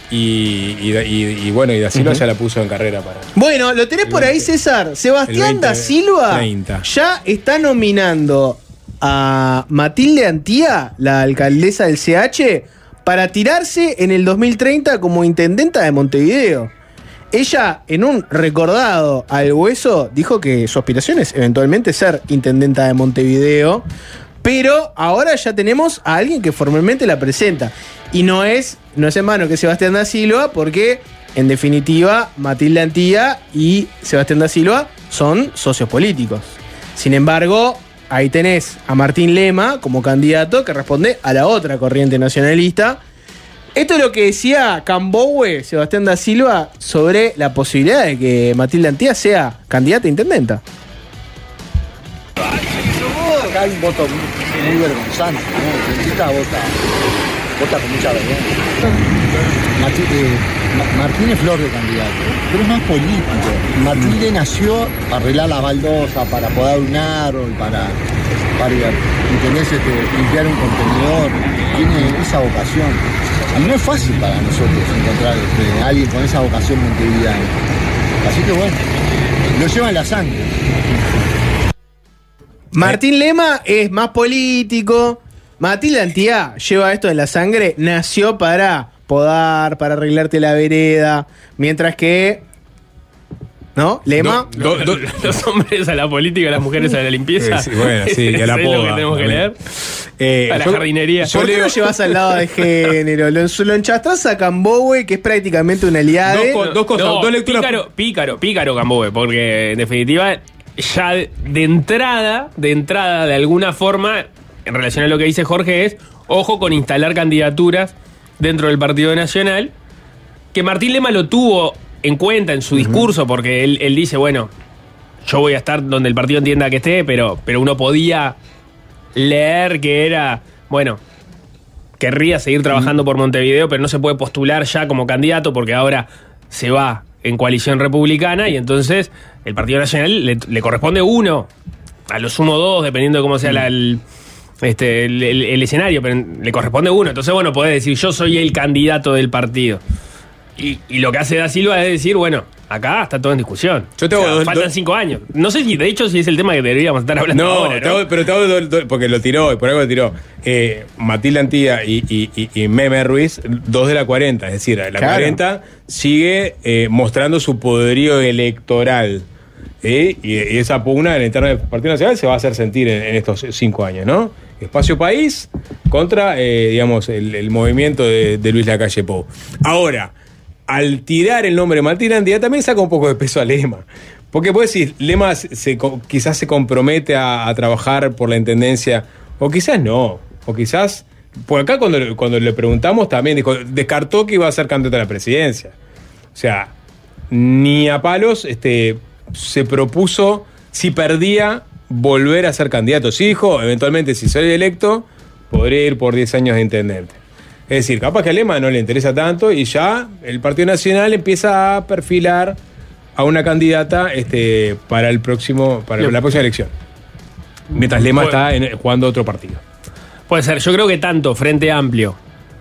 Y bueno, y Da Silva ya la puso en carrera para. Bueno, lo tenés por ahí, César. Sebastián Da Silva ya está nominando a Matilde Antía, la alcaldesa del CH, para tirarse en el 2030 como intendenta de Montevideo. Ella, en un recordado al hueso, dijo que su aspiración es eventualmente ser intendenta de Montevideo, pero ahora ya tenemos a alguien que formalmente la presenta. Y no es en vano que Sebastián Da Silva, porque en definitiva Matilde Antía y Sebastián Da Silva son socios políticos. Sin embargo, ahí tenés a Martín Lema como candidato que responde a la otra corriente nacionalista. Esto es lo que decía Cambowe, Sebastián Da Silva, sobre la posibilidad de que Matilde Antía sea candidata a intendenta. Acá hay un voto muy vergonzante, ¿no? El intendenta vota con mucha vergüenza. Martín es flor de candidato, pero es más político. Matilde nació para arreglar las baldosas, para podar un árbol, para limpiar un contenedor. Tiene esa vocación. Y no es fácil para nosotros encontrar a alguien con esa vocación montevideana. Así que bueno, lo lleva en la sangre. Martín Lema es más político. Matilde Antía lleva esto en la sangre. Nació para podar, para arreglarte la vereda. Mientras que... ¿no? Lema. Los hombres a la política, las mujeres a la limpieza. Bueno, sí, y a la poda. Es lo que tenemos que leer. A la jardinería. ¿Por qué lo llevas al lado de género? Lo enchastrás a Cambowe, que es prácticamente un aliado. Dos cosas, dos lecturas. Pícaro Cambowe, porque en definitiva, ya de entrada, de alguna forma, en relación a lo que dice Jorge, es ojo con instalar candidaturas dentro del Partido Nacional, que Martín Lema lo tuvo en cuenta en su discurso, porque él dice, bueno, yo voy a estar donde el partido entienda que esté, pero uno podía leer que era, bueno, querría seguir trabajando por Montevideo, pero no se puede postular ya como candidato porque ahora se va en coalición republicana y entonces el Partido Nacional le corresponde uno, a lo sumo dos, dependiendo de cómo sea el escenario, pero le corresponde uno. Entonces, bueno, podés decir, yo soy el candidato del partido. Y lo que hace Da Silva es decir, bueno, Acá está todo en discusión. Yo tengo faltan 5 años. No sé si, de hecho, si es el tema que deberíamos estar hablando ahora, ¿no? Pero te hago porque lo tiró, y por algo lo tiró. Matilde Antía y Meme Ruiz, 2 de la 40. Es decir, la 40 sigue mostrando su poderío electoral. Y esa pugna en el interno del Partido Nacional se va a hacer sentir en estos 5 años, ¿no? Espacio País contra, digamos, el movimiento de Luis Lacalle Pou. Ahora, al tirar el nombre de Matilde Antía también saca un poco de peso a Lema. Porque vos decís, Lema quizás se compromete a trabajar por la intendencia, o quizás no, o quizás... Por acá cuando le preguntamos también dijo, descartó que iba a ser candidato a la presidencia. O sea, ni a palos se propuso, si perdía, volver a ser candidato. Sí dijo, eventualmente, si soy electo, podría ir por 10 años de intendente. Es decir, capaz que a Lema no le interesa tanto y ya el Partido Nacional empieza a perfilar a una candidata para la próxima elección. Mientras Lema está jugando otro partido. Puede ser. Yo creo que tanto Frente Amplio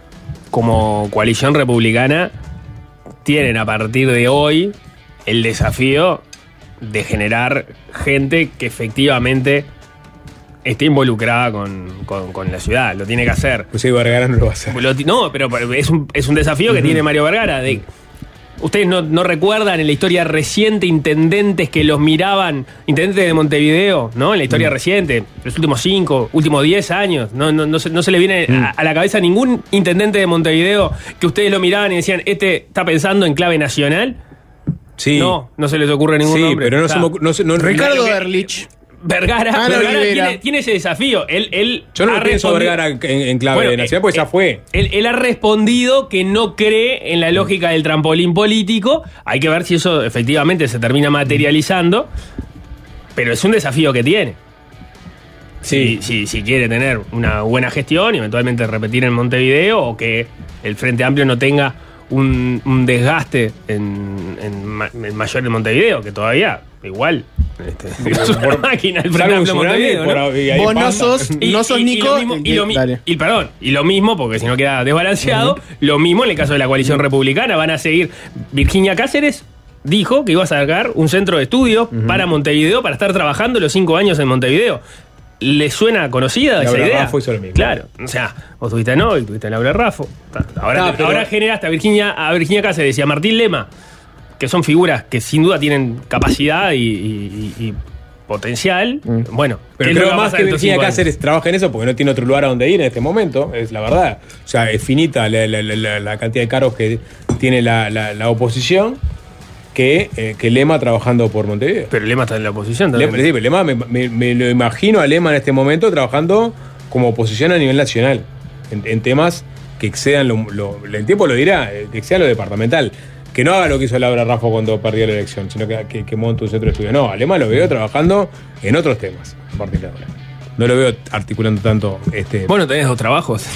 como Coalición Republicana tienen a partir de hoy el desafío de generar gente que efectivamente esté involucrada con la ciudad. Lo tiene que hacer. Pues Vergara no lo va a hacer. No, pero es un desafío que tiene Mario Vergara. Ustedes no recuerdan en la historia reciente intendentes que los miraban, intendentes de Montevideo, ¿no? En la historia reciente, los últimos 10 años, no se le viene a la cabeza ningún intendente de Montevideo que ustedes lo miraban y decían, ¿está pensando en clave nacional? Sí. No se les ocurre ningún nombre. Pero Ricardo Erlich. Vergara tiene ese desafío. Yo no pienso a Vergara en clave nacional, porque ya fue. Él ha respondido que no cree en la lógica del trampolín político. Hay que ver si eso efectivamente se termina materializando. Pero es un desafío que tiene. Si quiere tener una buena gestión y eventualmente repetir en Montevideo, o que el Frente Amplio no tenga un desgaste en mayor en Montevideo, que todavía igual es una máquina el Frente Amplio Montevideo, ¿no? Vos no sos Nico y lo mismo, porque si no queda desbalanceado, lo mismo en el caso de la coalición republicana. Van a seguir. Virginia Cáceres dijo que iba a sacar un centro de estudio para Montevideo, para estar trabajando los 5 años en Montevideo. ¿Le suena conocida esa idea? Raffo hizo lo mismo. Claro, o sea, vos tuviste a Noy, tuviste a Laura Raffo. Ahora generaste a Virginia Cáceres y a Martín Lema, que son figuras que sin duda tienen capacidad y potencial. Bueno, pero creo más que Virginia Cáceres trabaja en eso porque no tiene otro lugar a donde ir en este momento, es la verdad. O sea, es finita la cantidad de cargos que tiene la oposición. Que Lema trabajando por Montevideo. Pero Lema está en la oposición también. Lema me lo imagino a Lema en este momento trabajando como oposición a nivel nacional, en temas que excedan el tiempo lo dirá, que excedan lo departamental. Que no haga lo que hizo Laura Raffo cuando perdió la elección, sino que monte un centro de estudio. No, a Lema lo veo trabajando en otros temas en particular. No lo veo articulando tanto Bueno, tenés 2 trabajos.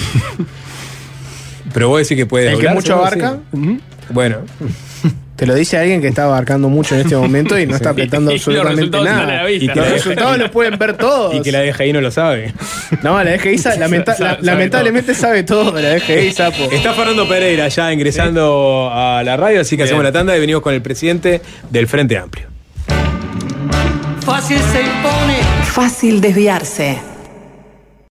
Pero vos decís que puede. El que mucho abarca. Bueno. Te lo dice alguien que está abarcando mucho en este momento y no está apretando absolutamente nada. Y los resultados los pueden ver todos. Y que la DGI no lo sabe. No, la DGI lamentablemente sabe todo, la DGI, sapo. Está Fernando Pereira ya ingresando a la radio, así que hacemos la tanda y venimos con el presidente del Frente Amplio. Fácil se impone. Fácil desviarse.